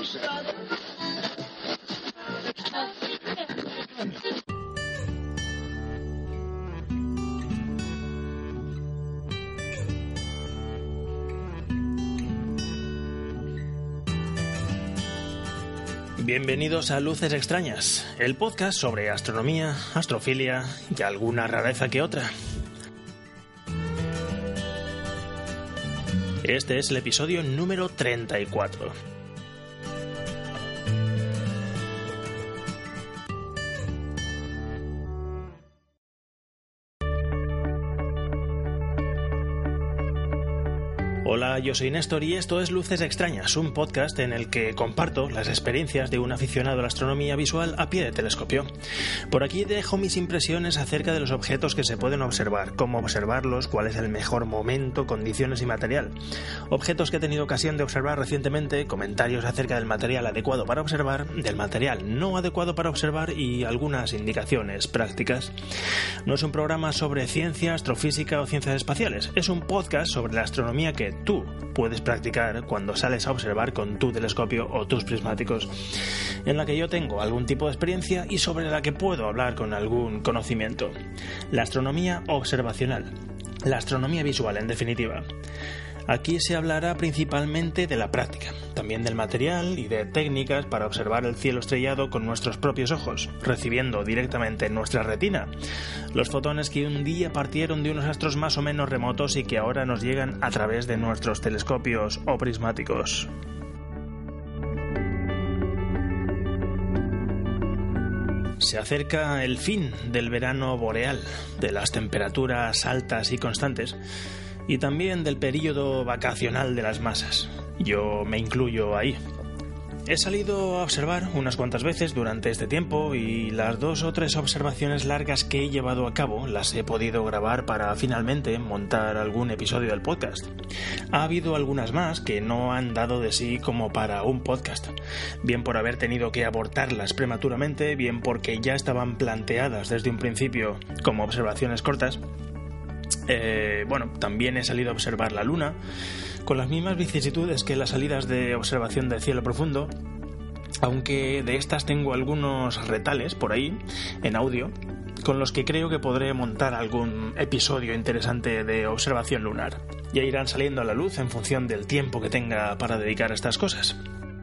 Bienvenidos a Luces Extrañas, el podcast sobre astronomía, astrofilia y alguna rareza que otra. Este es el episodio número 34. Hola, yo soy Néstor y esto es Luces Extrañas, un podcast en el que comparto las experiencias de un aficionado a la astronomía visual a pie de telescopio. Por aquí dejo mis impresiones acerca de los objetos que se pueden observar, cómo observarlos, cuál es el mejor momento, condiciones y material. Objetos que he tenido ocasión de observar recientemente, comentarios acerca del material adecuado para observar, del material no adecuado para observar y algunas indicaciones prácticas. No es un programa sobre ciencia, astrofísica o ciencias espaciales, es un podcast sobre la astronomía que tú puedes practicar cuando sales a observar con tu telescopio o tus prismáticos, en la que yo tengo algún tipo de experiencia y sobre la que puedo hablar con algún conocimiento. La astronomía observacional, la astronomía visual en definitiva. Aquí se hablará principalmente de la práctica, también del material y de técnicas para observar el cielo estrellado con nuestros propios ojos, recibiendo directamente en nuestra retina los fotones que un día partieron de unos astros más o menos remotos y que ahora nos llegan a través de nuestros telescopios o prismáticos. Se acerca el fin del verano boreal, de las temperaturas altas y constantes, y también del período vacacional de las masas. Yo me incluyo ahí. He salido a observar unas cuantas veces durante este tiempo y las 2 o 3 observaciones largas que he llevado a cabo las he podido grabar para finalmente montar algún episodio del podcast. Ha habido algunas más que no han dado de sí como para un podcast, bien por haber tenido que abortarlas prematuramente, bien porque ya estaban planteadas desde un principio como observaciones cortas. También he salido a observar la luna, con las mismas vicisitudes que las salidas de observación del cielo profundo, aunque de estas tengo algunos retales por ahí, en audio, con los que creo que podré montar algún episodio interesante de observación lunar. Ya irán saliendo a la luz en función del tiempo que tenga para dedicar a estas cosas.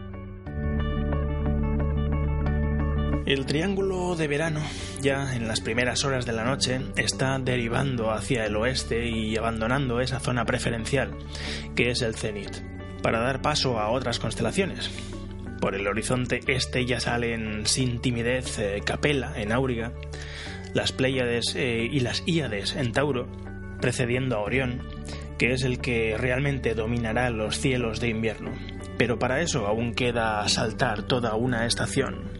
El triángulo de verano, ya en las primeras horas de la noche, está derivando hacia el oeste y abandonando esa zona preferencial, que es el cenit, para dar paso a otras constelaciones. Por el horizonte este ya salen sin timidez Capella en Auriga, las Pléyades y las Híades en Tauro, precediendo a Orión, que es el que realmente dominará los cielos de invierno. Pero para eso aún queda saltar toda una estación.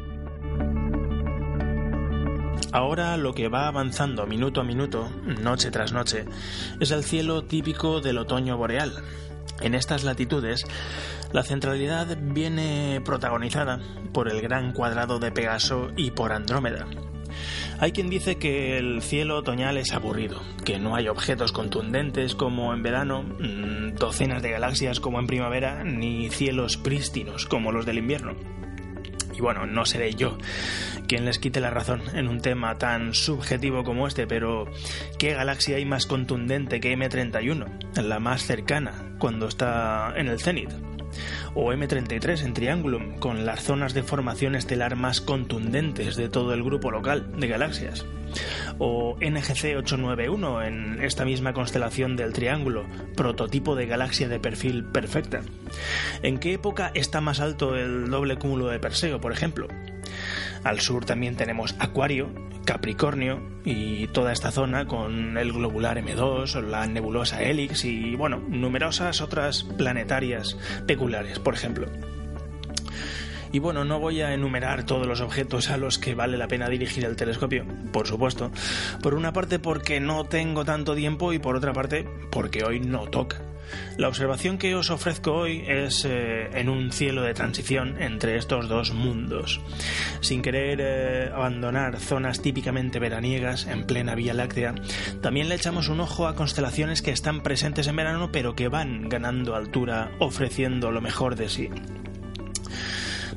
Ahora lo que va avanzando minuto a minuto, noche tras noche, es el cielo típico del otoño boreal. En estas latitudes, la centralidad viene protagonizada por el gran cuadrado de Pegaso y por Andrómeda. Hay quien dice que el cielo otoñal es aburrido, que no hay objetos contundentes como en verano, docenas de galaxias como en primavera, ni cielos prístinos como los del invierno. Y bueno, no seré yo quien les quite la razón en un tema tan subjetivo como este, pero ¿qué galaxia hay más contundente que M31, la más cercana, cuando está en el cenit? O M33 en Triangulum, con las zonas de formación estelar más contundentes de todo el grupo local de galaxias. O NGC 891 en esta misma constelación del Triángulo, prototipo de galaxia de perfil perfecta. ¿En qué época está más alto el doble cúmulo de Perseo, por ejemplo? Al sur también tenemos Acuario, Capricornio y toda esta zona con el globular M2, la nebulosa Helix y, numerosas otras planetarias peculiares, por ejemplo. Y no voy a enumerar todos los objetos a los que vale la pena dirigir el telescopio, por supuesto. Por una parte porque no tengo tanto tiempo y por otra parte porque hoy no toca. La observación que os ofrezco hoy es en un cielo de transición entre estos dos mundos. Sin querer abandonar zonas típicamente veraniegas en plena Vía Láctea, también le echamos un ojo a constelaciones que están presentes en verano pero que van ganando altura ofreciendo lo mejor de sí.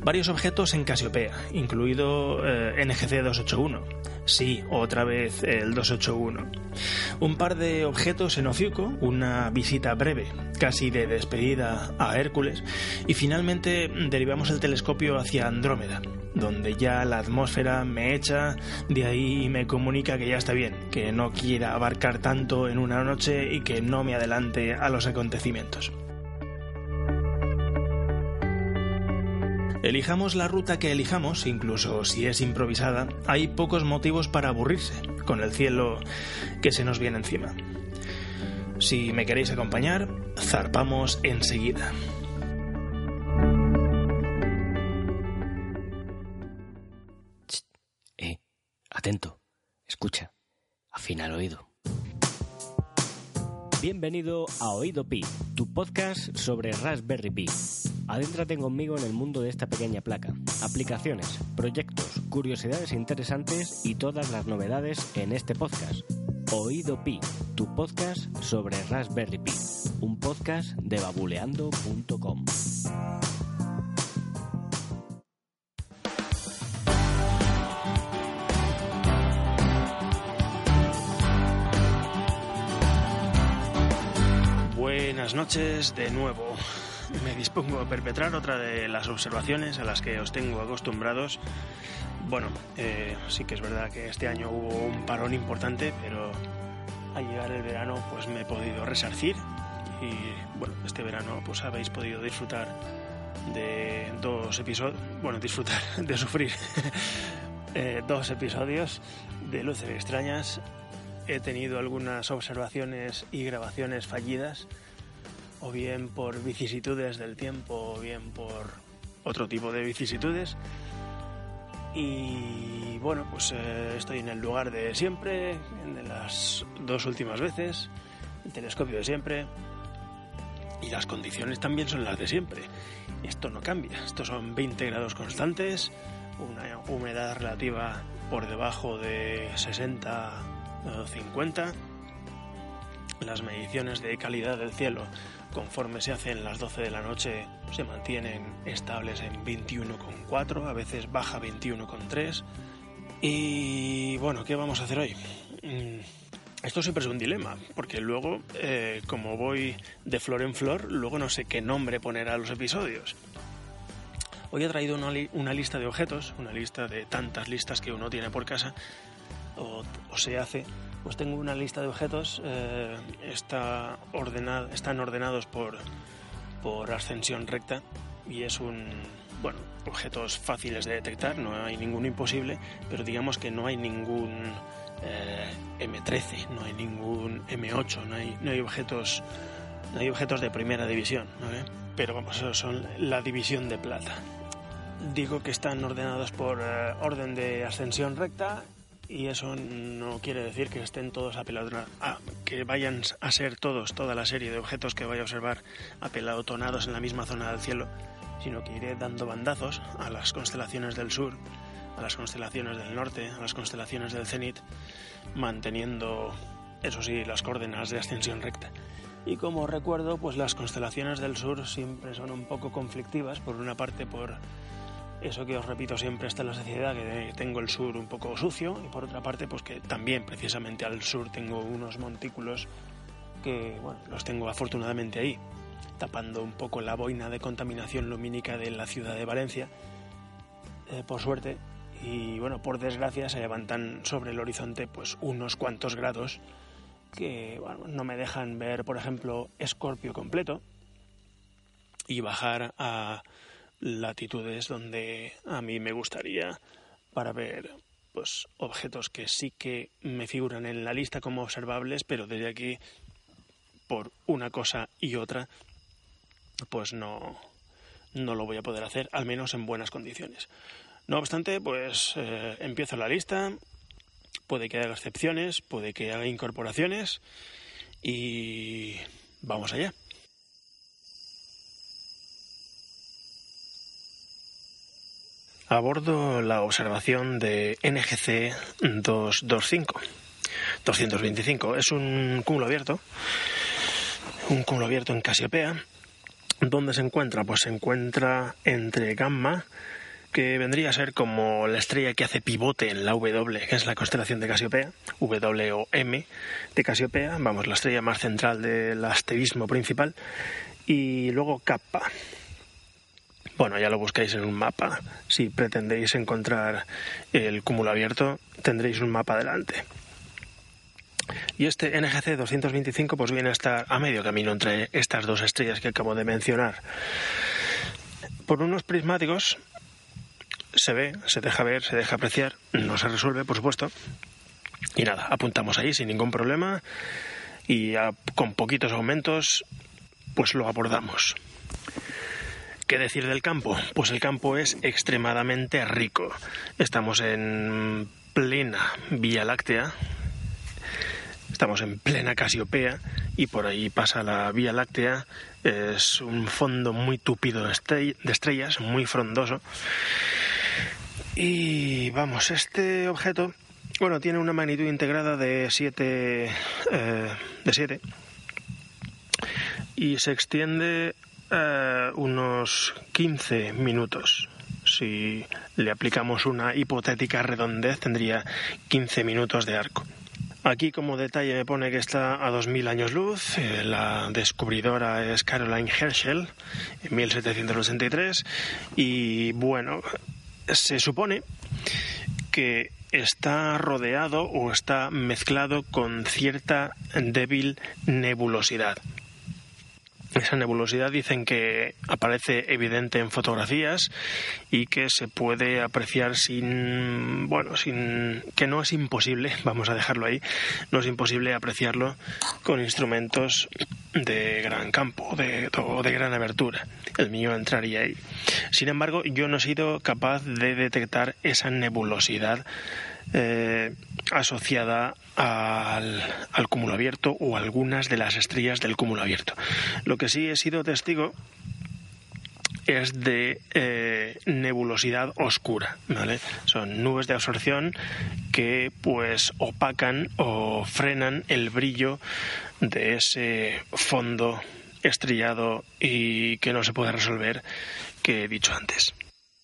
Varios objetos en Casiopea, incluido NGC 281. Sí, otra vez el 281. Un par de objetos en Ofiuco, una visita breve, casi de despedida a Hércules, y finalmente derivamos el telescopio hacia Andrómeda, donde ya la atmósfera me echa de ahí y me comunica que ya está bien, que no quiera abarcar tanto en una noche y que no me adelante a los acontecimientos. Elijamos la ruta que elijamos, incluso si es improvisada, hay pocos motivos para aburrirse con el cielo que se nos viene encima. Si me queréis acompañar, zarpamos enseguida. Atento, escucha, afina el oído. Bienvenido a Oído Pi, tu podcast sobre Raspberry Pi. Adéntrate conmigo en el mundo de esta pequeña placa, aplicaciones, proyectos, curiosidades interesantes y todas las novedades en este podcast. Oído Pi, tu podcast sobre Raspberry Pi, un podcast de babuleando.com. Buenas noches de nuevo. Me dispongo a perpetrar otra de las observaciones a las que os tengo acostumbrados. Bueno, sí que es verdad que este año hubo un parón importante, pero al llegar el verano pues me he podido resarcir y bueno, este verano pues habéis podido disfrutar de dos episodios, de sufrir 2 episodios de Luces Extrañas. He tenido algunas observaciones y grabaciones fallidas, o bien por vicisitudes del tiempo, o bien por otro tipo de vicisitudes. Y bueno, pues estoy en el lugar de siempre, de las 2 últimas veces, el telescopio de siempre, y las condiciones también son las de siempre. Esto no cambia, estos son 20 grados constantes, una humedad relativa por debajo de 60-50, las mediciones de calidad del cielo conforme se hacen las 12 de la noche se mantienen estables en 21,4, a veces baja 21,3. Y bueno, ¿qué vamos a hacer hoy? Esto siempre es un dilema, porque luego, como voy de flor en flor, luego no sé qué nombre poner a los episodios. Hoy he traído una lista de objetos, una lista de tantas listas que uno tiene por casa, o se hace. Pues tengo una lista de objetos, están ordenados por ascensión recta y es objetos fáciles de detectar, no hay ninguno imposible, pero digamos que no hay ningún M13, no hay ningún M8, no hay objetos de primera división, ¿vale? Pero vamos, esos son la división de plata. Digo que están ordenados por orden de ascensión recta. Y eso no quiere decir que estén todos que vayan a ser toda la serie de objetos que vaya a observar apelotonados en la misma zona del cielo, sino que iré dando bandazos a las constelaciones del sur, a las constelaciones del norte, a las constelaciones del cenit, manteniendo, eso sí, las coordenadas de ascensión recta. Y como recuerdo, pues las constelaciones del sur siempre son un poco conflictivas, por una parte por eso que os repito siempre está en la sociedad, que tengo el sur un poco sucio, y por otra parte pues que también precisamente al sur tengo unos montículos que, bueno, los tengo afortunadamente ahí, tapando un poco la boina de contaminación lumínica de la ciudad de Valencia, por suerte, y bueno, por desgracia se levantan sobre el horizonte pues unos cuantos grados que, bueno, no me dejan ver, por ejemplo, Escorpio completo y bajar a latitudes donde a mí me gustaría para ver pues objetos que sí que me figuran en la lista como observables, pero desde aquí, por una cosa y otra, pues no lo voy a poder hacer, al menos en buenas condiciones. No obstante, pues empiezo la lista, puede que haga excepciones, puede que haga incorporaciones y vamos allá. Abordo la observación de NGC 225. Es un cúmulo abierto en Casiopea, ¿Dónde se encuentra? Pues se encuentra entre Gamma, que vendría a ser como la estrella que hace pivote en la W, que es la constelación de Casiopea, W o M de Casiopea, vamos, la estrella más central del asterismo principal, y luego Kappa. Bueno, ya lo buscáis en un mapa. Si pretendéis encontrar el cúmulo abierto, tendréis un mapa delante. Y este NGC 225 pues viene a estar a medio camino entre estas dos estrellas que acabo de mencionar. Por unos prismáticos se ve, se deja ver, se deja apreciar, no se resuelve, por supuesto. Y nada, apuntamos ahí sin ningún problema y con poquitos aumentos pues lo abordamos. ¿Qué decir del campo? Pues el campo es extremadamente rico. Estamos en plena Vía Láctea. Estamos en plena Casiopea y por ahí pasa la Vía Láctea. Es un fondo muy tupido de estrellas, muy frondoso. Y vamos, este objeto, bueno, tiene una magnitud integrada de 7 y se extiende unos 15 minutos. Si le aplicamos una hipotética redondez, tendría 15 minutos de arco. Aquí como detalle me pone que está a 2000 años luz, la descubridora es Caroline Herschel en 1783 y bueno, se supone que está rodeado o está mezclado con cierta débil nebulosidad. Esa nebulosidad dicen que aparece evidente en fotografías y que se puede apreciar que no es imposible, vamos a dejarlo ahí, no es imposible apreciarlo con instrumentos de gran campo o de gran abertura. El mío entraría ahí. Sin embargo, yo no he sido capaz de detectar esa nebulosidad asociada al cúmulo abierto o algunas de las estrellas del cúmulo abierto. Lo que sí he sido testigo es de nebulosidad oscura, ¿vale? Son nubes de absorción que pues opacan o frenan el brillo de ese fondo estrellado y que no se puede resolver que he dicho antes.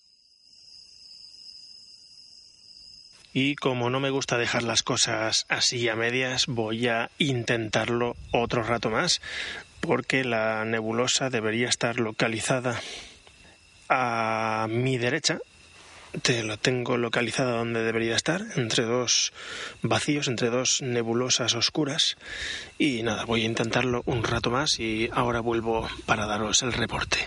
Y como no me gusta dejar las cosas así a medias, voy a intentarlo otro rato más, porque la nebulosa debería estar localizada a mi derecha. Lo tengo localizada donde debería estar, entre dos vacíos, entre dos nebulosas oscuras. Y nada, voy a intentarlo un rato más y ahora vuelvo para daros el reporte.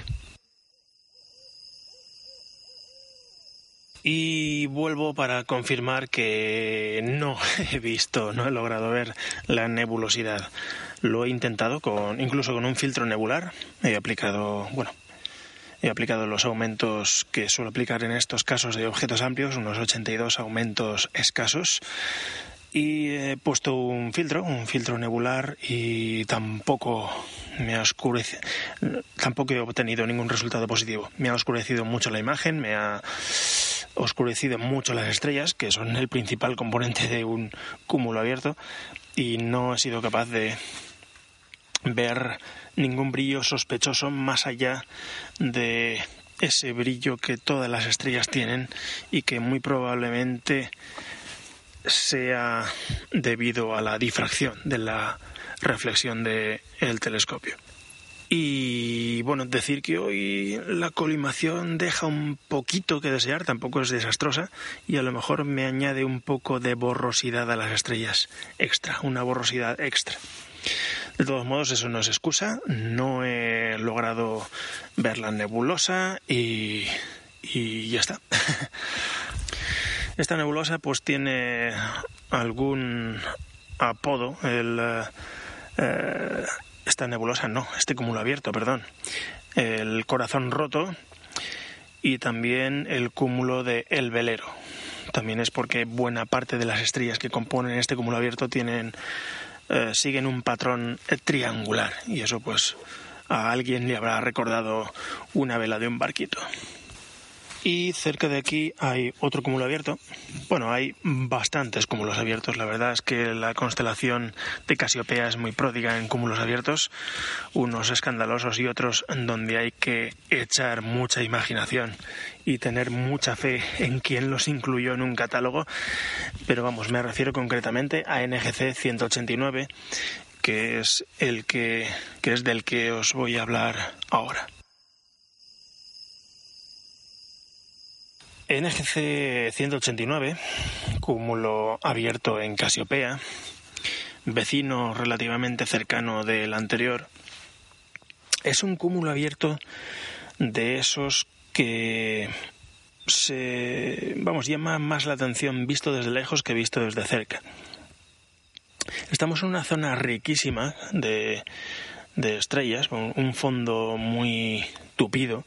Y vuelvo para confirmar que no he logrado ver la nebulosidad. Lo he intentado incluso con un filtro nebular. He aplicado los aumentos que suelo aplicar en estos casos de objetos amplios, unos 82 aumentos escasos. Y he puesto un filtro nebular y tampoco he obtenido ningún resultado positivo. Me ha oscurecido mucho la imagen, me ha oscurecido mucho las estrellas, que son el principal componente de un cúmulo abierto, y no he sido capaz de ver ningún brillo sospechoso más allá de ese brillo que todas las estrellas tienen y que muy probablemente sea debido a la difracción de la reflexión del telescopio. Y bueno, decir que hoy la colimación deja un poquito que desear, tampoco es desastrosa, y a lo mejor me añade un poco de borrosidad a las estrellas una borrosidad extra. De todos modos, eso no es excusa, no he logrado ver la nebulosa y ya está. Esta nebulosa pues tiene algún apodo, este cúmulo abierto, el corazón roto y también el cúmulo de El Velero. También es porque buena parte de las estrellas que componen este cúmulo abierto siguen un patrón triangular y eso pues a alguien le habrá recordado una vela de un barquito. Y cerca de aquí hay otro cúmulo abierto. Bueno, hay bastantes cúmulos abiertos. La verdad es que la constelación de Casiopea es muy pródiga en cúmulos abiertos, unos escandalosos y otros donde hay que echar mucha imaginación y tener mucha fe en quien los incluyó en un catálogo. Pero vamos, me refiero concretamente a NGC 189, que es del que os voy a hablar ahora. NGC 189, cúmulo abierto en Casiopea, vecino relativamente cercano del anterior, es un cúmulo abierto de esos que llama más la atención visto desde lejos que visto desde cerca. Estamos en una zona riquísima de estrellas, con un fondo muy tupido.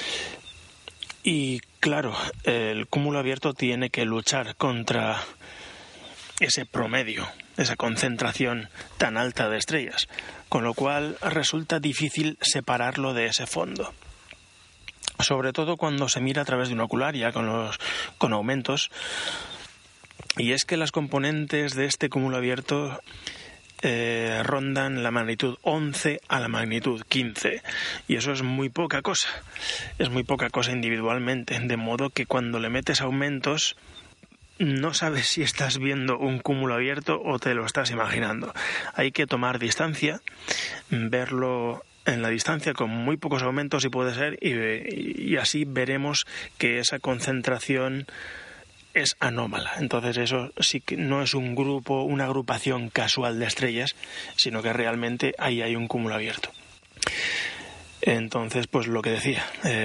Y claro, el cúmulo abierto tiene que luchar contra ese promedio, esa concentración tan alta de estrellas, con lo cual resulta difícil separarlo de ese fondo. Sobre todo cuando se mira a través de un ocular, ya con aumentos. Y es que las componentes de este cúmulo abierto rondan la magnitud 11 a la magnitud 15, y eso es muy poca cosa individualmente, de modo que cuando le metes aumentos no sabes si estás viendo un cúmulo abierto o te lo estás imaginando. Hay que tomar distancia, verlo en la distancia con muy pocos aumentos si puede ser, y así veremos que esa concentración es anómala. Entonces eso sí que no es un grupo, una agrupación casual de estrellas, sino que realmente ahí hay un cúmulo abierto. Entonces, pues lo que decía,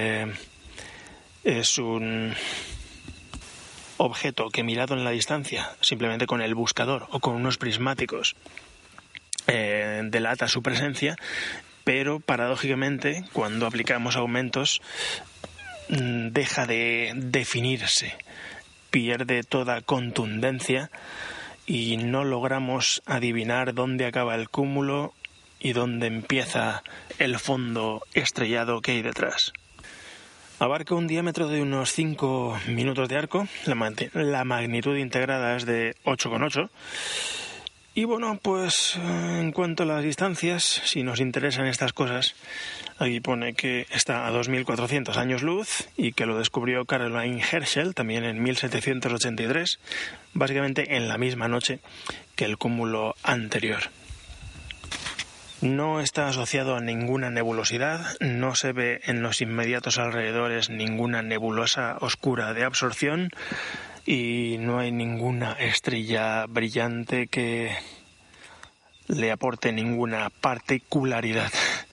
es un objeto que mirado en la distancia, simplemente con el buscador o con unos prismáticos, delata su presencia, pero paradójicamente cuando aplicamos aumentos deja de definirse, pierde toda contundencia y no logramos adivinar dónde acaba el cúmulo y dónde empieza el fondo estrellado que hay detrás. Abarca un diámetro de unos 5 minutos de arco, la magnitud integrada es de 8,8. Y bueno, pues en cuanto a las distancias, si nos interesan estas cosas, aquí pone que está a 2.400 años luz y que lo descubrió Caroline Herschel también en 1783, básicamente en la misma noche que el cúmulo anterior. No está asociado a ninguna nebulosidad, no se ve en los inmediatos alrededores ninguna nebulosa oscura de absorción y no hay ninguna estrella brillante que le aporte ninguna particularidad.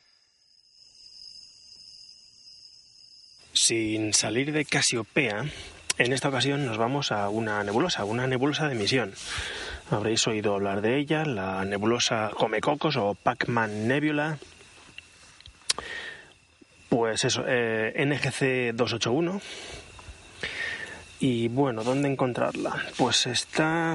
Sin salir de Casiopea, en esta ocasión nos vamos a una nebulosa de emisión. Habréis oído hablar de ella, la nebulosa Comecocos o Pac-Man Nebula. Pues eso, NGC 281. Y bueno, ¿dónde encontrarla? Pues está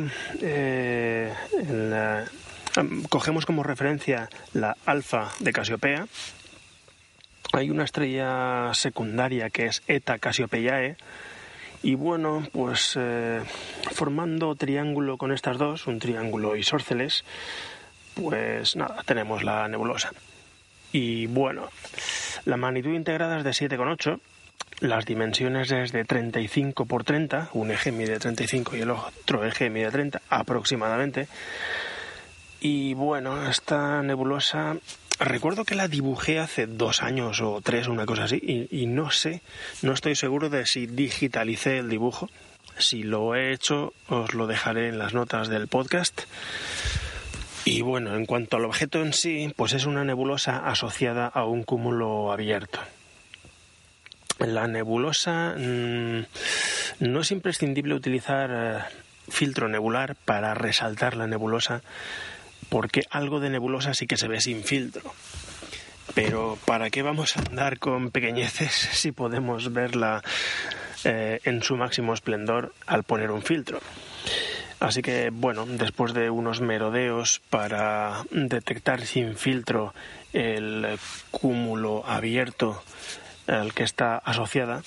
cogemos como referencia la alfa de Casiopea. Hay una estrella secundaria que es Eta Cassiopeiae. Y bueno, pues formando triángulo con estas dos, un triángulo isósceles, pues nada, tenemos la nebulosa. Y bueno, la magnitud integrada es de 7,8. Las dimensiones es de 35 por 30, un eje mide 35 y el otro eje mide 30 aproximadamente. Y bueno, esta nebulosa, recuerdo que la dibujé hace 2 años o 3, una cosa así, y no estoy seguro de si digitalicé el dibujo. Si lo he hecho, os lo dejaré en las notas del podcast. Y bueno, en cuanto al objeto en sí, pues es una nebulosa asociada a un cúmulo abierto. La nebulosa no es imprescindible utilizar filtro nebular para resaltar la nebulosa, porque algo de nebulosa sí que se ve sin filtro. Pero ¿para qué vamos a andar con pequeñeces si podemos verla en su máximo esplendor al poner un filtro? Así que bueno, después de unos merodeos para detectar sin filtro el cúmulo abierto al que está asociada,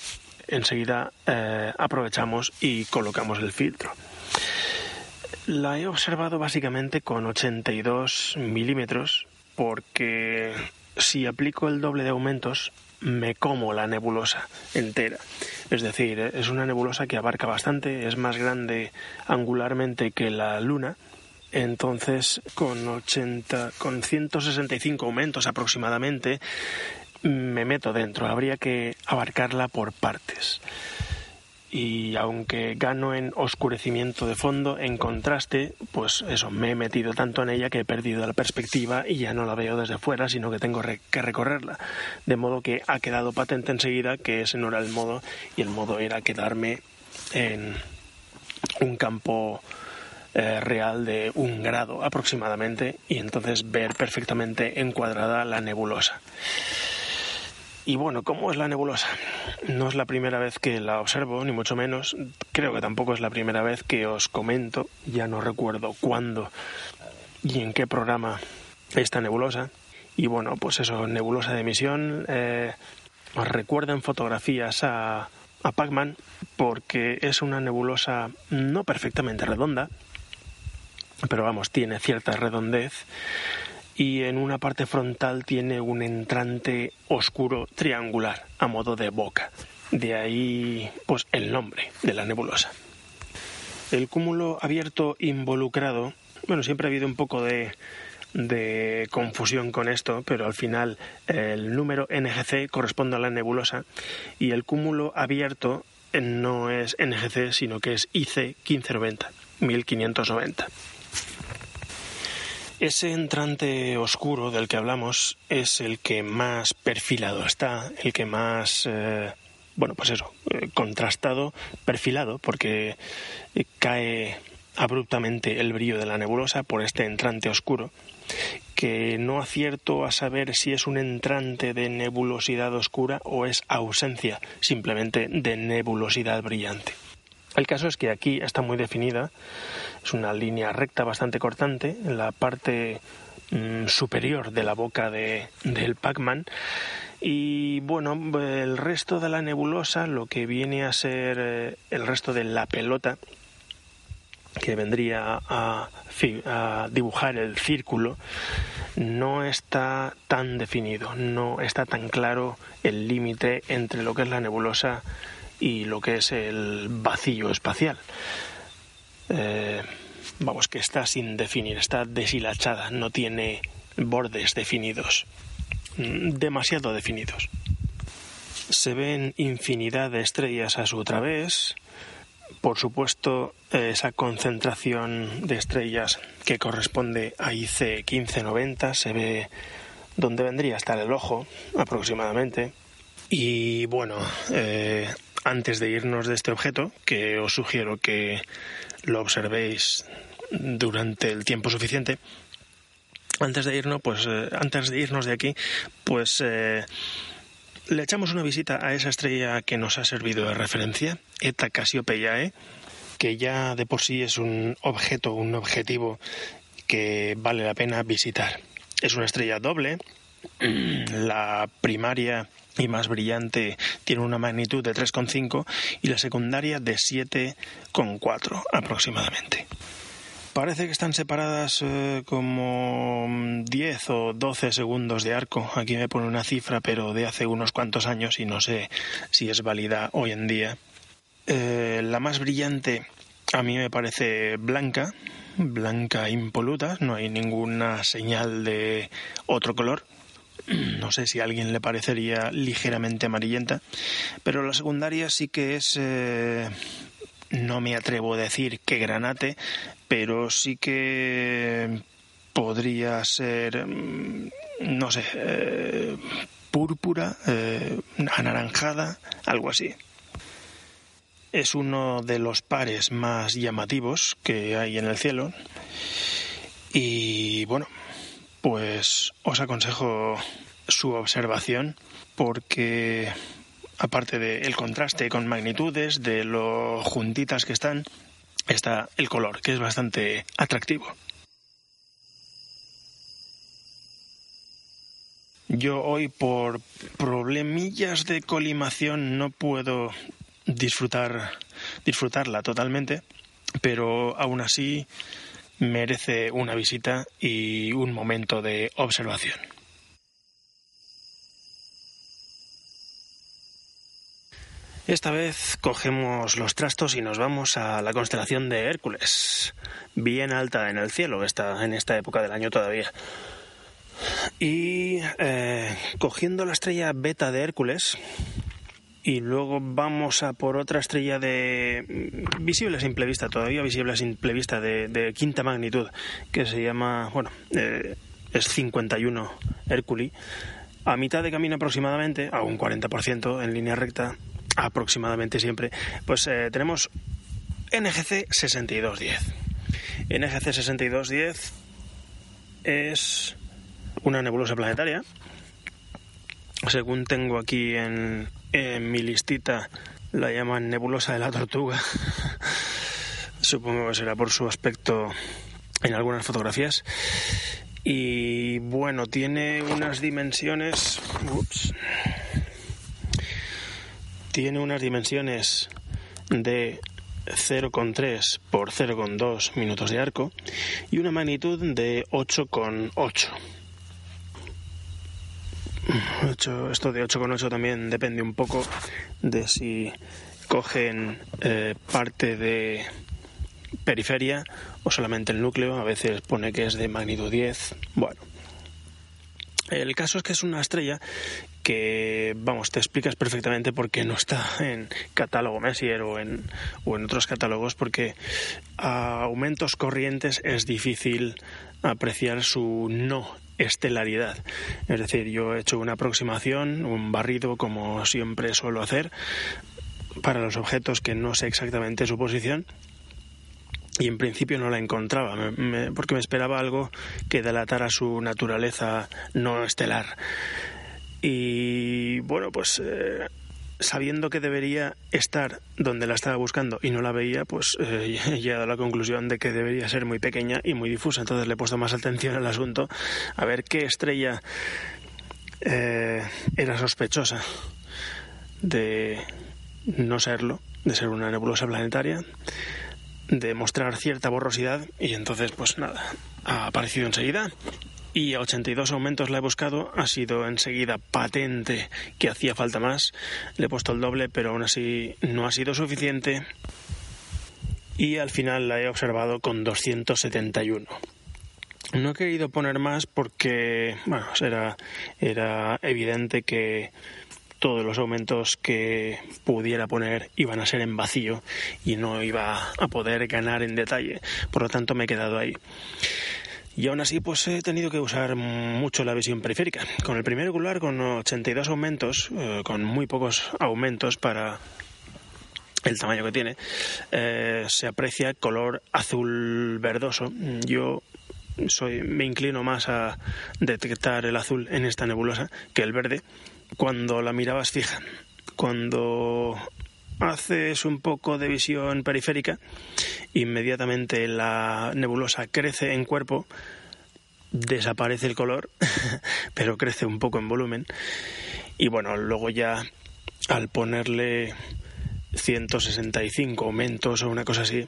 enseguida aprovechamos y colocamos el filtro. La he observado básicamente con 82 milímetros porque si aplico el doble de aumentos me como la nebulosa entera. Es decir, es una nebulosa que abarca bastante, es más grande angularmente que la Luna. Entonces, con 165 aumentos aproximadamente, me meto dentro. Habría que abarcarla por partes. Y aunque gano en oscurecimiento de fondo, en contraste, pues eso, me he metido tanto en ella que he perdido la perspectiva y ya no la veo desde fuera, sino que tengo que recorrerla. De modo que ha quedado patente enseguida que ese no era el modo, y el modo era quedarme en un campo real de 1 grado aproximadamente, y entonces ver perfectamente encuadrada la nebulosa. Y bueno, ¿cómo es la nebulosa? No es la primera vez que la observo, ni mucho menos. Creo que tampoco es la primera vez que os comento, ya no recuerdo cuándo y en qué programa, esta nebulosa. Y bueno, pues eso, nebulosa de emisión. Os recuerdan fotografías a Pac-Man, porque es una nebulosa no perfectamente redonda, pero vamos, tiene cierta redondez. Y en una parte frontal tiene un entrante oscuro triangular a modo de boca. De ahí pues el nombre de la nebulosa. El cúmulo abierto involucrado, bueno, siempre ha habido un poco de confusión con esto, pero al final el número NGC corresponde a la nebulosa y el cúmulo abierto no es NGC, sino que es IC 1590. Ese entrante oscuro del que hablamos es el que más perfilado está, el que más, contrastado, perfilado, porque cae abruptamente el brillo de la nebulosa por este entrante oscuro, que no acierto a saber si es un entrante de nebulosidad oscura o es ausencia simplemente de nebulosidad brillante. El caso es que aquí está muy definida, es una línea recta bastante cortante en la parte superior de la boca del Pac-Man, y bueno, el resto de la nebulosa, lo que viene a ser el resto de la pelota, que vendría a dibujar el círculo, no está tan definido, no está tan claro el límite entre lo que es la nebulosa y lo que es el vacío espacial. Que está sin definir, está deshilachada, no tiene bordes definidos, demasiado definidos. Se ven infinidad de estrellas a su través. Por supuesto, esa concentración de estrellas que corresponde a IC 1590 se ve donde vendría a estar el ojo, aproximadamente. Y bueno, antes de irnos de este objeto, que os sugiero que lo observéis durante el tiempo suficiente, antes de irnos de aquí, pues le echamos una visita a esa estrella que nos ha servido de referencia, Eta Cassiopeiae, que ya de por sí es un objetivo que vale la pena visitar. Es una estrella doble. La primaria y más brillante tiene una magnitud de 3,5 y la secundaria de 7,4 aproximadamente. Parece que están separadas como 10 o 12 segundos de arco. Aquí me pone una cifra, pero de hace unos cuantos años y no sé si es válida hoy en día. La más brillante a mí me parece blanca impoluta, no hay ninguna señal de otro color. No sé si a alguien le parecería ligeramente amarillenta, pero la secundaria sí que es, no me atrevo a decir que granate, pero sí que podría ser, púrpura, anaranjada, algo así. Es uno de los pares más llamativos que hay en el cielo y bueno, pues os aconsejo su observación porque aparte del contraste con magnitudes, de lo juntitas que están, está el color, que es bastante atractivo. Yo hoy, por problemillas de colimación, no puedo disfrutarla totalmente, pero aún así merece una visita y un momento de observación. Esta vez cogemos los trastos y nos vamos a la constelación de Hércules, bien alta en el cielo en esta época del año todavía. Y cogiendo la estrella Beta de Hércules, y luego vamos a por otra estrella visible a simple vista, todavía visible a simple vista, de quinta magnitud, que se llama, es 51 Hércules. A mitad de camino aproximadamente, a un 40% en línea recta, aproximadamente siempre, pues tenemos NGC 6210. NGC 6210 es una nebulosa planetaria. Según tengo aquí en mi listita, la llaman nebulosa de la tortuga. Supongo que será por su aspecto en algunas fotografías. Y bueno, tiene unas dimensiones... Tiene unas dimensiones de 0,3 por 0,2 minutos de arco y una magnitud de 8,8. Esto de 8,8 también depende un poco de si cogen parte de periferia o solamente el núcleo. A veces pone que es de magnitud 10. Bueno, el caso es que es una estrella que, te explicas perfectamente por qué no está en catálogo Messier o en otros catálogos, porque a aumentos corrientes es difícil apreciar su no estelaridad. Es decir, yo he hecho una aproximación, un barrido, como siempre suelo hacer, para los objetos que no sé exactamente su posición, y en principio no la encontraba, porque me esperaba algo que delatara su naturaleza no estelar. Y bueno, pues sabiendo que debería estar donde la estaba buscando y no la veía, pues he llegado a la conclusión de que debería ser muy pequeña y muy difusa. Entonces le he puesto más atención al asunto, a ver qué estrella era sospechosa de no serlo, de ser una nebulosa planetaria, de mostrar cierta borrosidad, y entonces pues nada, ha aparecido enseguida. Y a 82 aumentos la he buscado, ha sido enseguida patente que hacía falta más. Le he puesto el doble, pero aún así no ha sido suficiente. Y al final la he observado con 271. No he querido poner más porque, era evidente que todos los aumentos que pudiera poner iban a ser en vacío y no iba a poder ganar en detalle. Por lo tanto, me he quedado ahí. Y aún así, pues he tenido que usar mucho la visión periférica. Con el primer ocular, con 82 aumentos, con muy pocos aumentos para el tamaño que tiene, se aprecia color azul verdoso. Yo me inclino más a detectar el azul en esta nebulosa que el verde. Cuando la mirabas fija, cuando haces un poco de visión periférica, inmediatamente la nebulosa crece en cuerpo, desaparece el color, pero crece un poco en volumen. Y bueno, luego ya al ponerle 165 aumentos o una cosa así,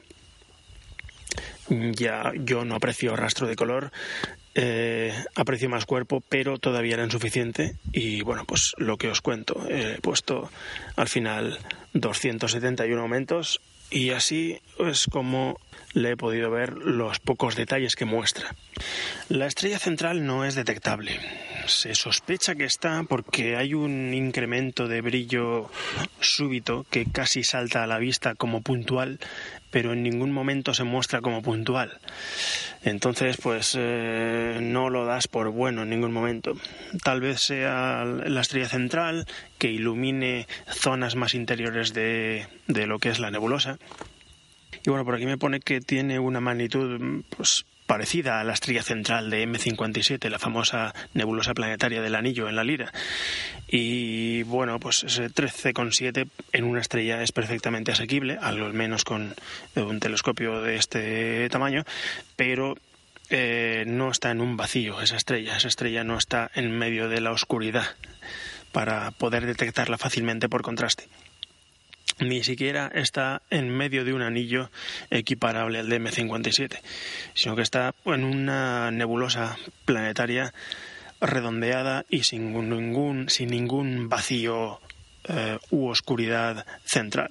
ya yo no aprecio rastro de color, aprecio más cuerpo, pero todavía era insuficiente. Y bueno, pues lo que os cuento, he puesto al final 271 aumentos, y así es como le he podido ver los pocos detalles que muestra. La estrella central no es detectable. Se sospecha que está porque hay un incremento de brillo súbito que casi salta a la vista como puntual, pero en ningún momento se muestra como puntual. Entonces, pues no lo das por bueno en ningún momento. Tal vez sea la estrella central que ilumine zonas más interiores de lo que es la nebulosa. Y bueno, por aquí me pone que tiene una magnitud pues parecida a la estrella central de M57, la famosa nebulosa planetaria del Anillo en la Lira. Y bueno, pues ese 13,7 en una estrella es perfectamente asequible, al menos con un telescopio de este tamaño, pero no está en un vacío esa estrella no está en medio de la oscuridad para poder detectarla fácilmente por contraste. Ni siquiera está en medio de un anillo equiparable al de M57, sino que está en una nebulosa planetaria redondeada y sin ningún vacío u oscuridad central.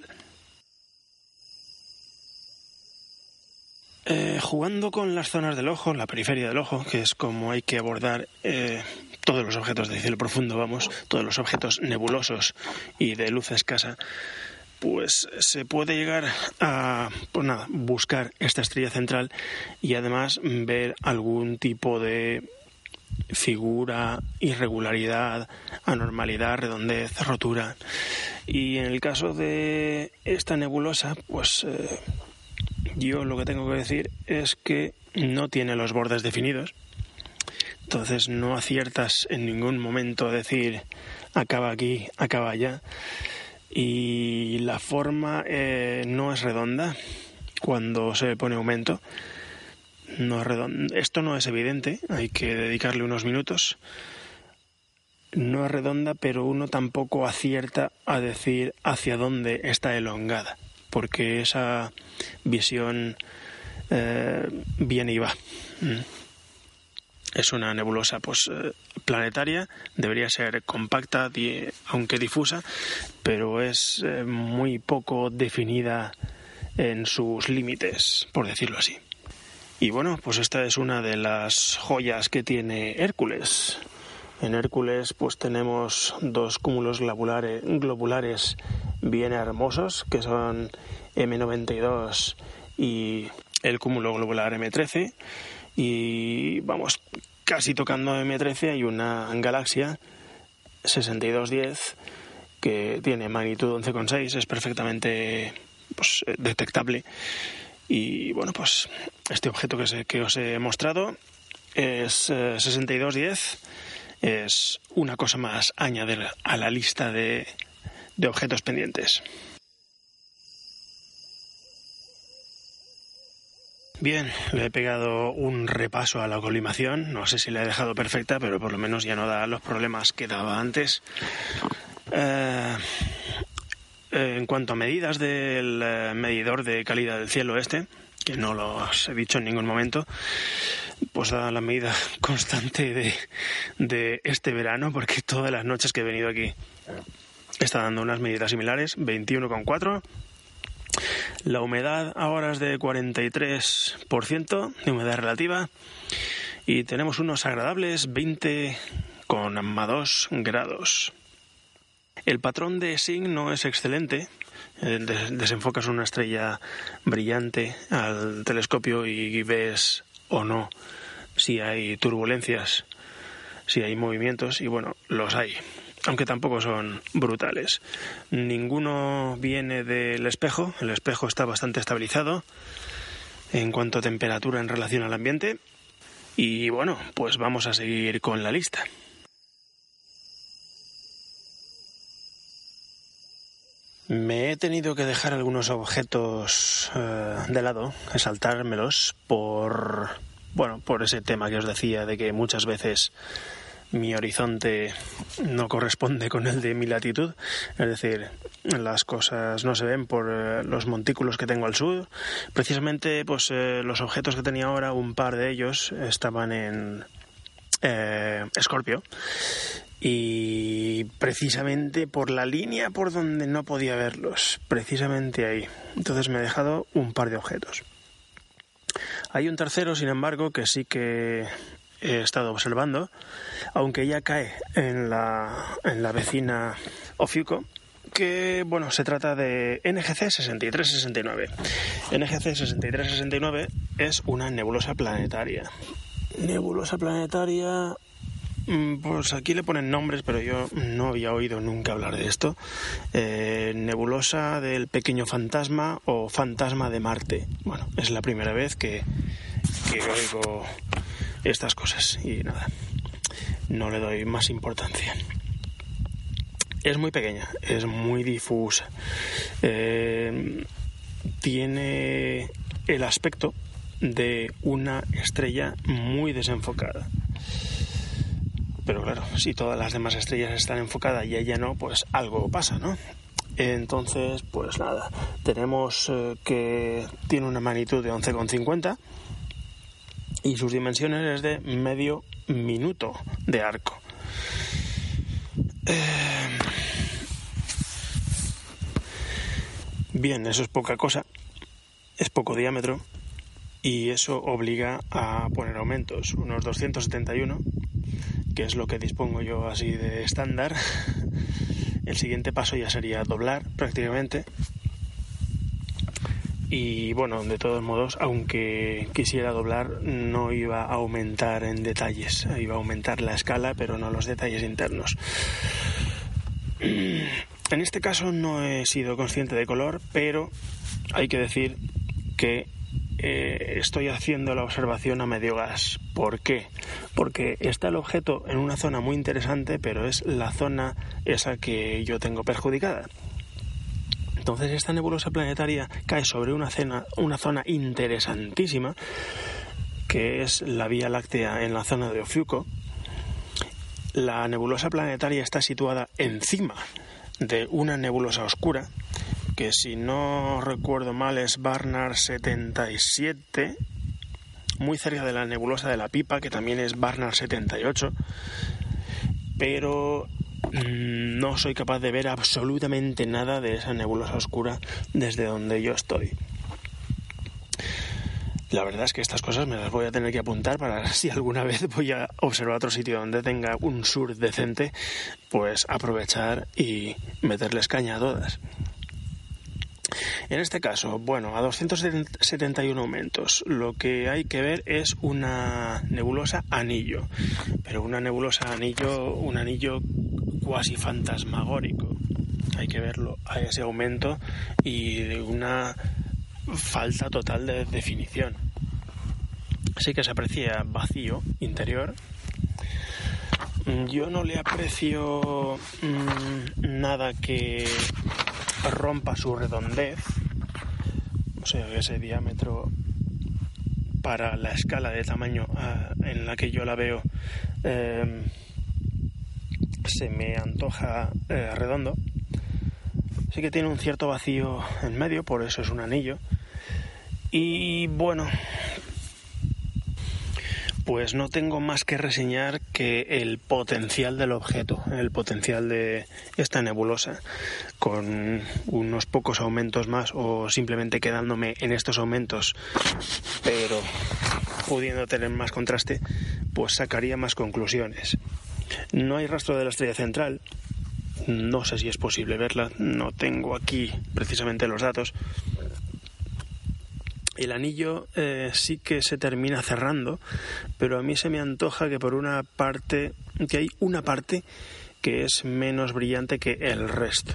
Jugando con las zonas del ojo, la periferia del ojo, que es como hay que abordar todos los objetos de cielo profundo, todos los objetos nebulosos y de luz escasa, pues se puede llegar a buscar esta estrella central y además ver algún tipo de figura, irregularidad, anormalidad, redondez, rotura. Y en el caso de esta nebulosa, pues yo lo que tengo que decir es que no tiene los bordes definidos. Entonces no aciertas en ningún momento a decir acaba aquí, acaba allá. Y la forma no es redonda cuando se le pone aumento. No es redonda. Esto no es evidente, hay que dedicarle unos minutos. No es redonda, pero uno tampoco acierta a decir hacia dónde está elongada, porque esa visión viene y va. Es una nebulosa planetaria, debería ser compacta, aunque difusa, pero es muy poco definida en sus límites, por decirlo así. Y bueno, pues esta es una de las joyas que tiene Hércules. En Hércules pues tenemos dos cúmulos globulares bien hermosos, que son M92 y el cúmulo globular M13. Y vamos, casi tocando M13 hay una galaxia 6210 que tiene magnitud 11,6, es perfectamente detectable. Y bueno, pues este objeto que os he mostrado es 6210, es una cosa más a añadir a la lista de objetos pendientes. Bien, le he pegado un repaso a la colimación, no sé si la he dejado perfecta, pero por lo menos ya no da los problemas que daba antes. En cuanto a medidas del medidor de calidad del cielo que no los he dicho en ningún momento, pues da la medida constante de este verano, porque todas las noches que he venido aquí está dando unas medidas similares, 21,4. La humedad ahora es de 43% de humedad relativa y tenemos unos agradables 20,2 grados. El patrón de SIG no es excelente. Desenfocas una estrella brillante al telescopio y ves o no si hay turbulencias, si hay movimientos, y bueno, los hay, aunque tampoco son brutales. Ninguno viene del espejo. El espejo está bastante estabilizado en cuanto a temperatura en relación al ambiente. Y bueno, pues vamos a seguir con la lista. Me he tenido que dejar algunos objetos de lado, saltármelos por ese tema que os decía de que muchas veces mi horizonte no corresponde con el de mi latitud, es decir, las cosas no se ven por los montículos que tengo al sur. Precisamente los objetos que tenía ahora, un par de ellos estaban en Escorpio, y precisamente por la línea por donde no podía verlos, precisamente ahí. Entonces me he dejado un par de objetos. Hay un tercero, sin embargo, que sí que he estado observando, aunque ya cae en la vecina Ofiuco, que se trata de NGC 6369. NGC 6369 es una nebulosa planetaria. Nebulosa planetaria, pues aquí le ponen nombres, pero yo no había oído nunca hablar de esto. Nebulosa del pequeño fantasma o fantasma de Marte. Bueno, es la primera vez que oigo estas cosas y nada, no le doy más importancia. Es muy pequeña, es muy difusa, tiene el aspecto de una estrella muy desenfocada. Pero claro, si todas las demás estrellas están enfocadas y ella no, pues algo pasa, ¿no? Entonces, pues nada, tenemos que tiene una magnitud de 11,50 y sus dimensiones es de medio minuto de arco. Bien, eso es poca cosa, es poco diámetro y eso obliga a poner aumentos, unos 271, que es lo que dispongo yo así de estándar. El siguiente paso ya sería doblar prácticamente. Y bueno, de todos modos, aunque quisiera doblar, no iba a aumentar en detalles. Iba a aumentar la escala, pero no los detalles internos. En este caso no he sido consciente de color, pero hay que decir que estoy haciendo la observación a medio gas. ¿Por qué? Porque está el objeto en una zona muy interesante, pero es la zona esa que yo tengo perjudicada. Entonces esta nebulosa planetaria cae sobre una zona interesantísima, que es la Vía Láctea en la zona de Ofiuco. La nebulosa planetaria está situada encima de una nebulosa oscura, que si no recuerdo mal es Barnard 77, muy cerca de la nebulosa de la Pipa, que también es Barnard 78, pero no soy capaz de ver absolutamente nada de esa nebulosa oscura desde donde yo estoy. La verdad es que estas cosas me las voy a tener que apuntar para si alguna vez voy a observar otro sitio donde tenga un sur decente, pues aprovechar y meterles caña a todas. En este caso, bueno, a 271 aumentos, lo que hay que ver es una nebulosa anillo, pero una nebulosa anillo, un anillo cuasi fantasmagórico. Hay que verlo a ese aumento y de una falta total de definición. Sí que se aprecia vacío interior. Yo no le aprecio nada que rompa su redondez, o sea, ese diámetro para la escala de tamaño en la que yo la veo se me antoja redondo. Sí que tiene un cierto vacío en medio, por eso es un anillo. Y bueno, pues no tengo más que reseñar que el potencial del objeto, el potencial de esta nebulosa, con unos pocos aumentos más o simplemente quedándome en estos aumentos, pero pudiendo tener más contraste, pues sacaría más conclusiones. No hay rastro de la estrella central, no sé si es posible verla, no tengo aquí precisamente los datos. El anillo sí que se termina cerrando, pero a mí se me antoja que por una parte, que hay una parte que es menos brillante que el resto.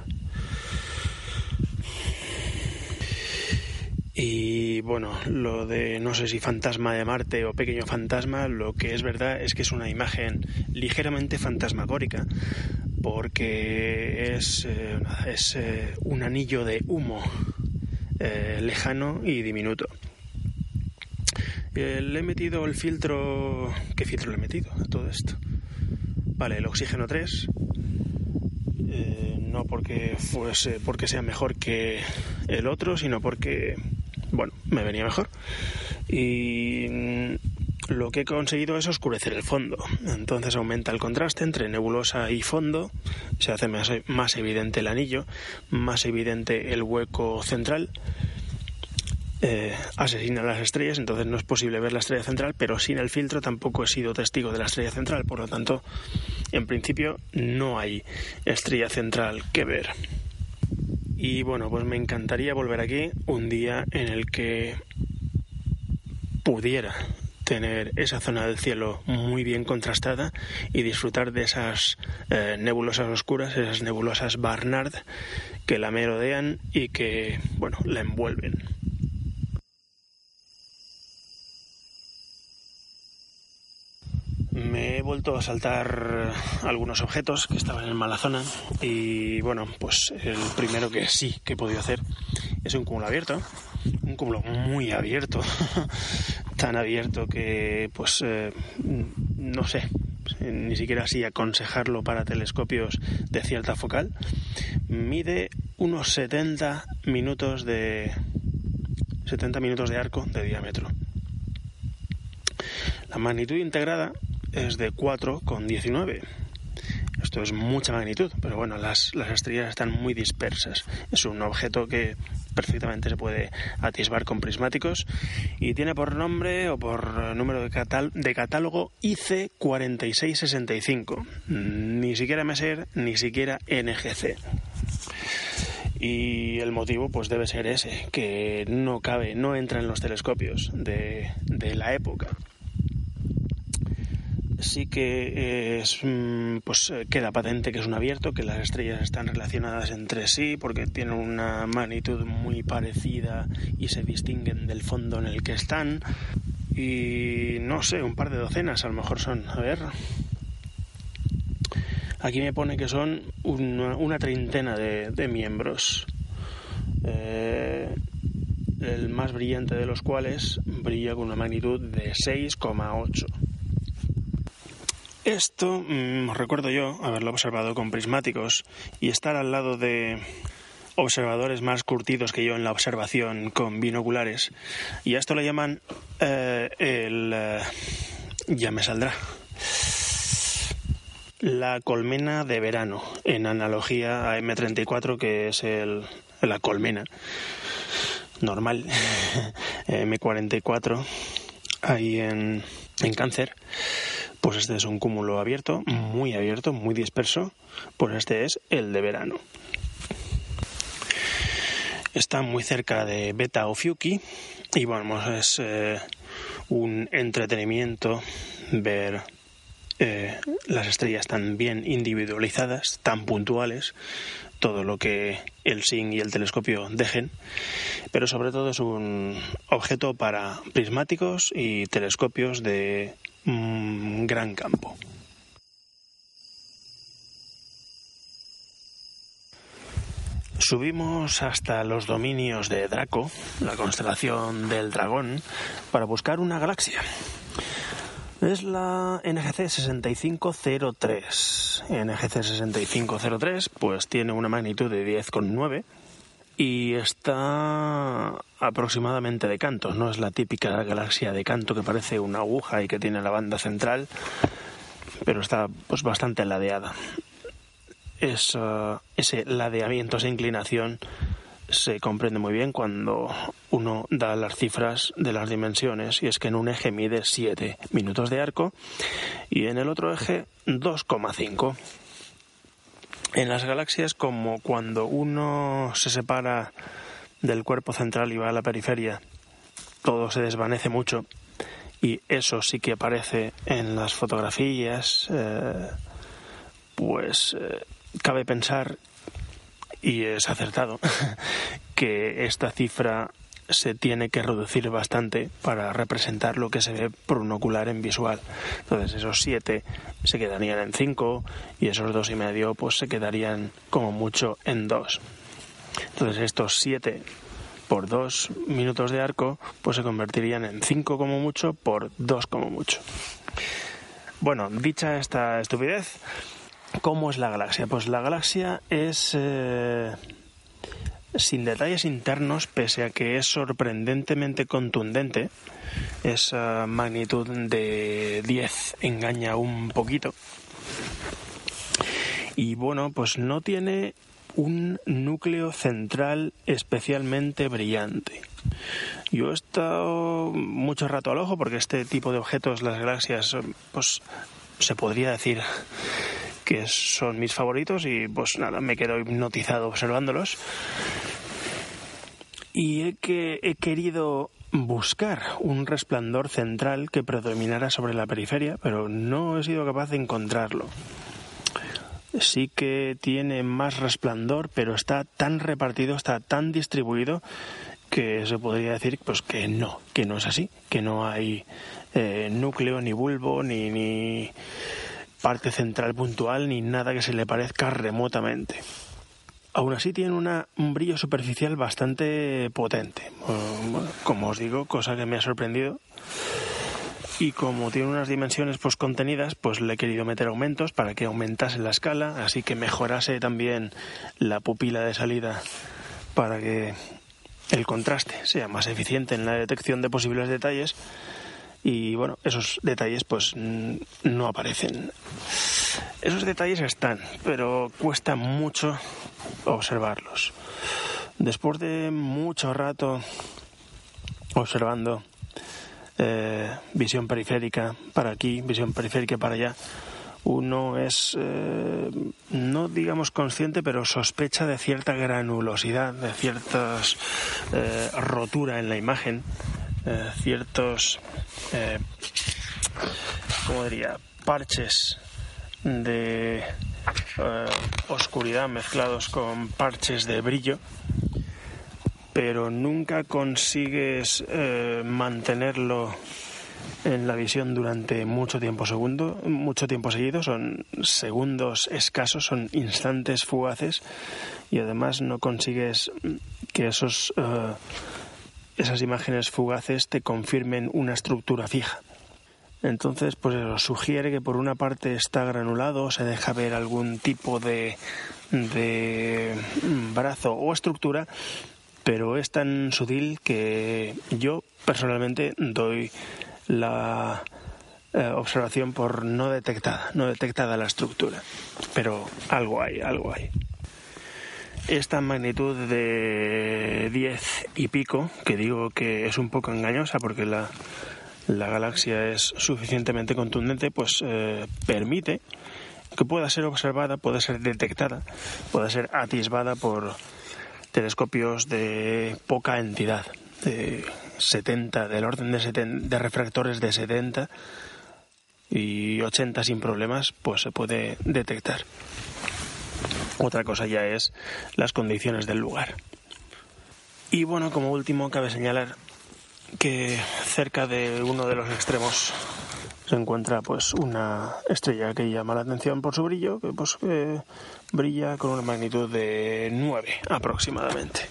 Y bueno, lo de no sé si fantasma de Marte o pequeño fantasma, lo que es verdad es que es una imagen ligeramente fantasmagórica, porque es un anillo de humo lejano y diminuto. Le he metido el filtro... ¿Qué filtro le he metido a todo esto? Vale, el oxígeno 3, no porque sea mejor que el otro, sino porque, bueno, me venía mejor. Y lo que he conseguido es oscurecer el fondo. Entonces aumenta el contraste entre nebulosa y fondo, se hace más evidente el anillo, más evidente el hueco central. Asesina las estrellas, entonces no es posible ver la estrella central, pero sin el filtro tampoco he sido testigo de la estrella central, por lo tanto, en principio no hay estrella central que ver. Y bueno, pues me encantaría volver aquí un día en el que pudiera tener esa zona del cielo muy bien contrastada y disfrutar de esas nebulosas oscuras, esas nebulosas Barnard que la merodean y que, bueno, la envuelven. Me he vuelto a saltar algunos objetos que estaban en mala zona y bueno, pues el primero que sí que he podido hacer es un cúmulo abierto. un cúmulo muy abierto, tan abierto que pues no sé, ni siquiera así aconsejarlo para telescopios de cierta focal. Mide unos 70 minutos de arco de diámetro. La magnitud integrada es de 4,19. Esto es mucha magnitud, pero bueno, las estrellas están muy dispersas. Es un objeto que perfectamente se puede atisbar con prismáticos y tiene por nombre o por número de catálogo IC 4665. Ni siquiera Messier, ni siquiera NGC. Y el motivo pues debe ser ese, que no entra en los telescopios de la época. Sí que queda patente que es un abierto, que las estrellas están relacionadas entre sí porque tienen una magnitud muy parecida y se distinguen del fondo en el que están. Y no sé, un par de docenas a lo mejor son. A ver, aquí me pone que son una treintena de miembros. El más brillante de los cuales brilla con una magnitud de 6,8. Esto recuerdo yo haberlo observado con prismáticos y estar al lado de observadores más curtidos que yo en la observación con binoculares, y a esto le llaman ya me saldrá, la colmena de verano, en analogía a M34, que es la colmena normal, M44 ahí en Cáncer. Pues este es un cúmulo abierto, muy disperso. Pues este es el de verano. Está muy cerca de Beta Ophiuchi y bueno, es un entretenimiento ver las estrellas tan bien individualizadas, tan puntuales, todo lo que el SIN y el telescopio dejen, pero sobre todo es un objeto para prismáticos y telescopios de gran campo. Subimos hasta los dominios de Draco, la constelación del Dragón, para buscar una galaxia. Es la NGC 6503. NGC 6503 pues tiene una magnitud de 10,9 y está aproximadamente de canto. No es la típica galaxia de canto que parece una aguja y que tiene la banda central, pero está pues bastante ladeada. Ese ladeamiento, esa inclinación se comprende muy bien cuando uno da las cifras de las dimensiones, y es que en un eje mide 7 minutos de arco y en el otro eje 2,5. En las galaxias, como cuando uno se separa del cuerpo central y va a la periferia, todo se desvanece mucho, y eso sí que aparece en las fotografías, cabe pensar, y es acertado, que esta cifra se tiene que reducir bastante para representar lo que se ve por un ocular en visual. Entonces esos 7 se quedarían en 5 y esos 2,5 pues se quedarían como mucho en 2. Entonces estos 7 por 2 minutos de arco pues se convertirían en 5 como mucho por 2 como mucho. Bueno, dicha esta estupidez, ¿cómo es la galaxia? Pues la galaxia es sin detalles internos, pese a que es sorprendentemente contundente. Esa magnitud de 10 engaña un poquito. Y bueno, pues no tiene un núcleo central especialmente brillante. Yo he estado mucho rato al ojo porque este tipo de objetos, las galaxias, pues se podría decir que son mis favoritos, y pues nada, me quedo hipnotizado observándolos. Y he querido buscar un resplandor central que predominara sobre la periferia, pero no he sido capaz de encontrarlo. Sí que tiene más resplandor, pero está tan repartido, está tan distribuido, que se podría decir pues que no es así, que no hay núcleo, ni bulbo, ni parte central puntual, ni nada que se le parezca remotamente. Aún así tiene un brillo superficial bastante potente. Bueno, como os digo, cosa que me ha sorprendido. Y como tiene unas dimensiones pues contenidas, pues le he querido meter aumentos para que aumentase la escala, así que mejorase también la pupila de salida para que el contraste sea más eficiente en la detección de posibles detalles. Y bueno, esos detalles pues no aparecen. Esos detalles están, pero cuesta mucho observarlos. Después de mucho rato observando visión periférica para aquí, visión periférica para allá, uno es, no digamos consciente, pero sospecha de cierta granulosidad, de ciertas rotura en la imagen, ciertos, ¿cómo diría?, parches de oscuridad mezclados con parches de brillo, pero nunca consigues mantenerlo en la visión durante mucho tiempo seguido. Son segundos escasos, son instantes fugaces, y además no consigues que esas imágenes fugaces te confirmen una estructura fija. Entonces, pues eso sugiere que por una parte está granulado, se deja ver algún tipo de brazo o estructura, pero es tan sutil que yo personalmente doy la observación por no detectada la estructura, pero algo hay. Esta magnitud de 10 y pico, que digo que es un poco engañosa porque la galaxia es suficientemente contundente, pues permite que pueda ser observada, pueda ser detectada, pueda ser atisbada por telescopios de poca entidad, de 70, del orden de refractores de 70 y 80 sin problemas, pues se puede detectar. Otra cosa ya es las condiciones del lugar. Y bueno, como último cabe señalar que cerca de uno de los extremos se encuentra pues una estrella que llama la atención por su brillo, que brilla con una magnitud de 9 aproximadamente.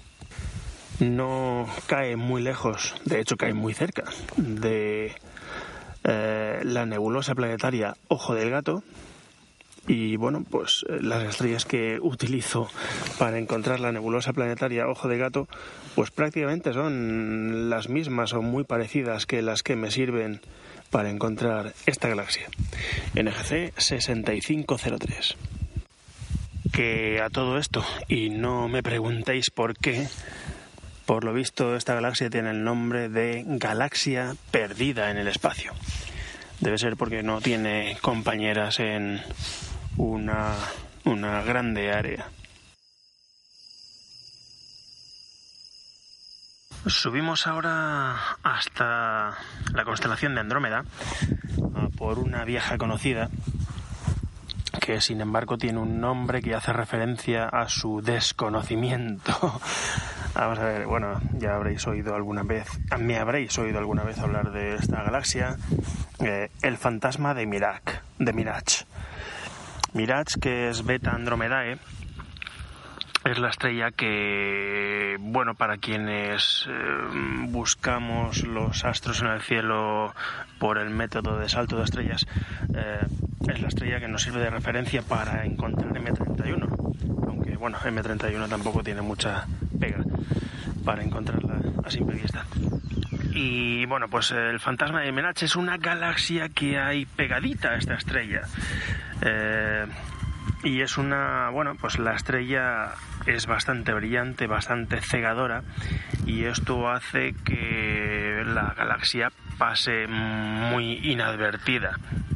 No cae muy lejos, de hecho cae muy cerca de la nebulosa planetaria Ojo del Gato. Y bueno, pues las estrellas que utilizo para encontrar la nebulosa planetaria Ojo de Gato, pues prácticamente son las mismas o muy parecidas que las que me sirven para encontrar esta galaxia, NGC 6503. Que a todo esto, y no me preguntéis por qué, por lo visto esta galaxia tiene el nombre de galaxia perdida en el espacio. Debe ser porque no tiene compañeras en una grande área. Subimos ahora hasta la constelación de Andrómeda por una vieja conocida que sin embargo tiene un nombre que hace referencia a su desconocimiento. Vamos a ver, bueno, me habréis oído alguna vez hablar de esta galaxia, el fantasma de Mirage. Mirage, que es Beta Andromedae, es la estrella que, bueno, para quienes buscamos los astros en el cielo por el método de salto de estrellas, es la estrella que nos sirve de referencia para encontrar M31, aunque bueno, M31 tampoco tiene mucha pega para encontrarla a simple vista. Y bueno, pues el fantasma de Mirage es una galaxia que hay pegadita a esta estrella. Y es pues la estrella es bastante brillante, bastante cegadora, y esto hace que la galaxia pase muy inadvertida.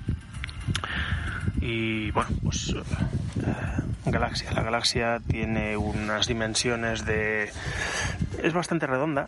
Y bueno, pues la galaxia tiene unas dimensiones es bastante redonda,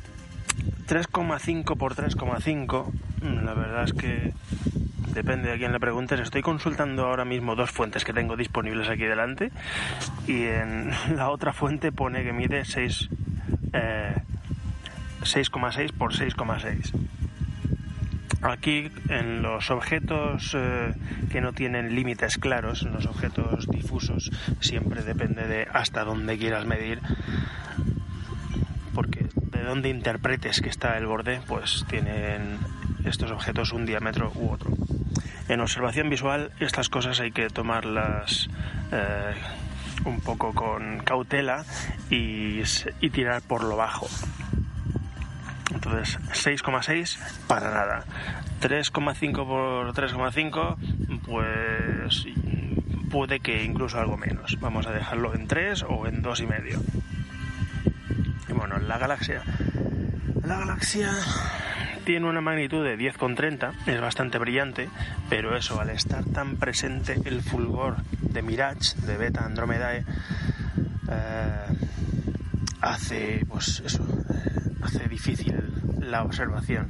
3,5 por 3,5. La verdad es que depende de a quién le preguntes. Estoy consultando ahora mismo dos fuentes que tengo disponibles aquí delante, y en la otra fuente pone que mide 6,6 por 6,6. Aquí, en los objetos que no tienen límites claros, en los objetos difusos, siempre depende de hasta dónde quieras medir, porque de dónde interpretes que está el borde, pues tienen estos objetos un diámetro u otro. En observación visual, estas cosas hay que tomarlas un poco con cautela y tirar por lo bajo. Entonces, 6,6 para nada. 3,5 por 3,5, pues puede que incluso algo menos. Vamos a dejarlo en 3 o en 2,5. Y bueno, la galaxia tiene una magnitud de 10,30, es bastante brillante, pero eso, al estar tan presente el fulgor de Mirage, de Beta Andromedae, hace difícil la observación,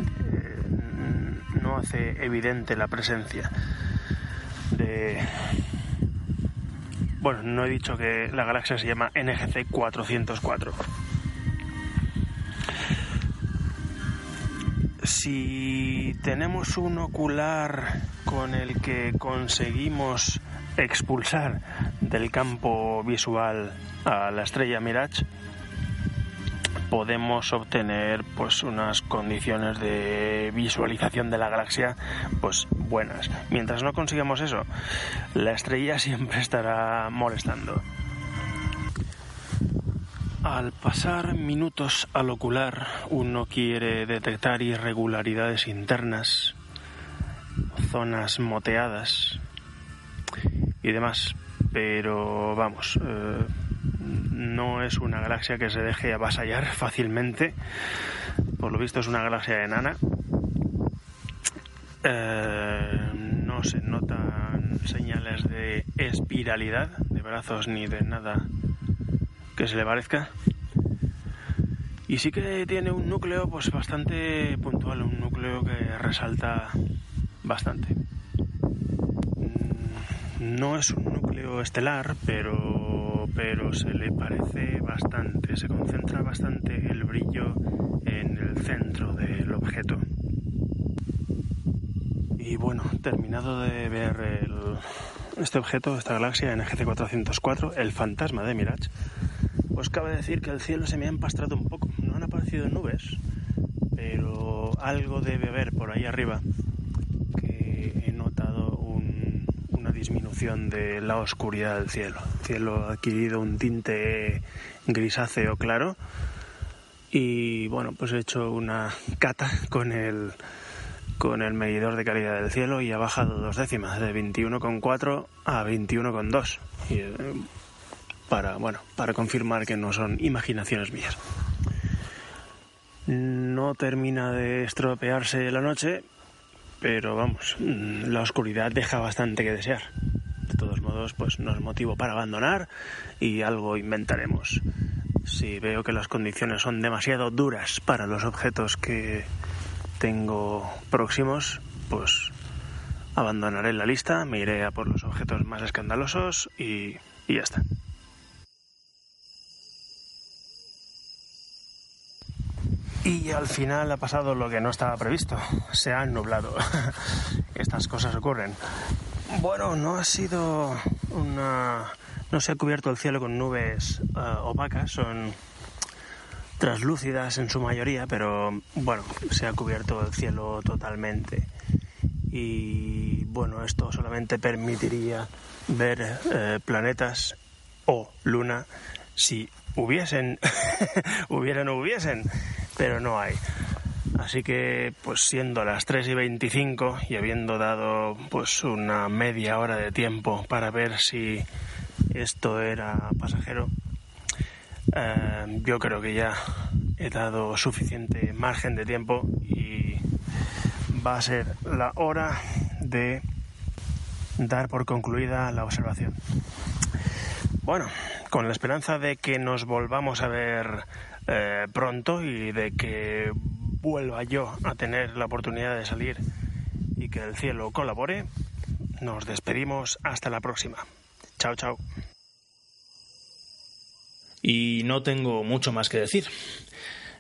no hace evidente la presencia de... Bueno, no he dicho que la galaxia se llama NGC 404. Si tenemos un ocular con el que conseguimos expulsar del campo visual a la estrella Mirage, podemos obtener pues unas condiciones de visualización de la galaxia pues buenas. Mientras no consigamos eso, la estrella siempre estará molestando. Al pasar minutos al ocular, uno quiere detectar irregularidades internas, zonas moteadas y demás, pero vamos, no es una galaxia que se deje avasallar fácilmente. Por lo visto es una galaxia enana. No se notan señales de espiralidad de brazos ni de nada que se le parezca. Y sí que tiene un núcleo pues bastante puntual, un núcleo que resalta bastante. No es un núcleo estelar, pero se le parece bastante, se concentra bastante el brillo en el centro del objeto. Y bueno, terminado de ver este objeto, esta galaxia NGC 404, el fantasma de Mirage, pues cabe decir que el cielo se me ha empastrado un poco. No han aparecido nubes, pero algo debe haber por ahí arriba, que he notado una disminución de la oscuridad del cielo. El cielo ha adquirido un tinte grisáceo claro y bueno, pues he hecho una cata con el medidor de calidad del cielo y ha bajado 2 décimas, de 21,4 a 21,2. Para confirmar que no son imaginaciones mías. No termina de estropearse la noche, pero vamos, la oscuridad deja bastante que desear. De todos modos, pues no es motivo para abandonar y algo inventaremos. Si veo que las condiciones son demasiado duras para los objetos que tengo próximos, pues abandonaré la lista, me iré a por los objetos más escandalosos y ya está. Y al final ha pasado lo que no estaba previsto. Se ha nublado. Estas cosas ocurren. Bueno, no se ha cubierto el cielo con nubes opacas, son translúcidas en su mayoría, pero bueno, se ha cubierto el cielo totalmente. Y bueno, esto solamente permitiría ver planetas o luna si hubiesen, hubieran o hubiesen, pero no hay. Así que, pues siendo las 3:25 y habiendo dado pues una media hora de tiempo para ver si esto era pasajero, yo creo que ya he dado suficiente margen de tiempo y va a ser la hora de dar por concluida la observación. Bueno, con la esperanza de que nos volvamos a ver pronto y de que vuelva yo a tener la oportunidad de salir y que el cielo colabore, nos despedimos hasta la próxima. Chao, chao. Y no tengo mucho más que decir.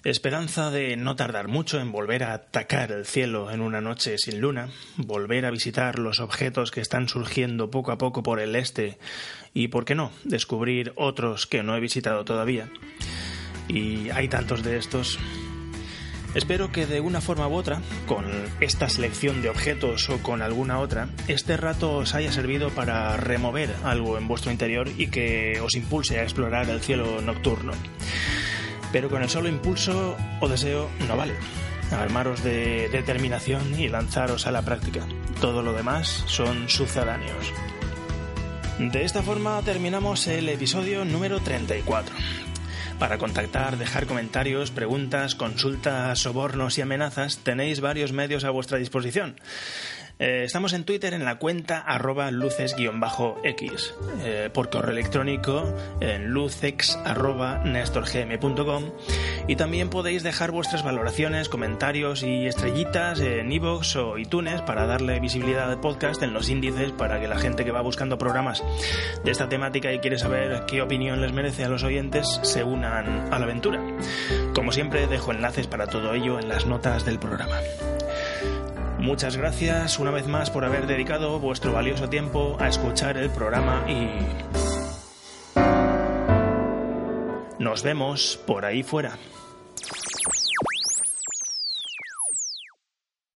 Esperanza de no tardar mucho en volver a atacar el cielo en una noche sin luna, volver a visitar los objetos que están surgiendo poco a poco por el este y, ¿por qué no?, descubrir otros que no he visitado todavía. Y hay tantos de estos. Espero que de una forma u otra, con esta selección de objetos o con alguna otra, este rato os haya servido para remover algo en vuestro interior y que os impulse a explorar el cielo nocturno. Pero con el solo impulso o deseo no vale. Armaros de determinación y lanzaros a la práctica. Todo lo demás son sucedáneos. De esta forma terminamos el episodio número 34. Para contactar, dejar comentarios, preguntas, consultas, sobornos y amenazas, tenéis varios medios a vuestra disposición. Estamos en Twitter en la cuenta @luces_x, por correo electrónico en lucex@nestorgm.com, y también podéis dejar vuestras valoraciones, comentarios y estrellitas en iVoox o iTunes para darle visibilidad al podcast en los índices, para que la gente que va buscando programas de esta temática y quiere saber qué opinión les merece a los oyentes se unan a la aventura. Como siempre, dejo enlaces para todo ello en las notas del programa. Muchas gracias una vez más por haber dedicado vuestro valioso tiempo a escuchar el programa y nos vemos por ahí fuera.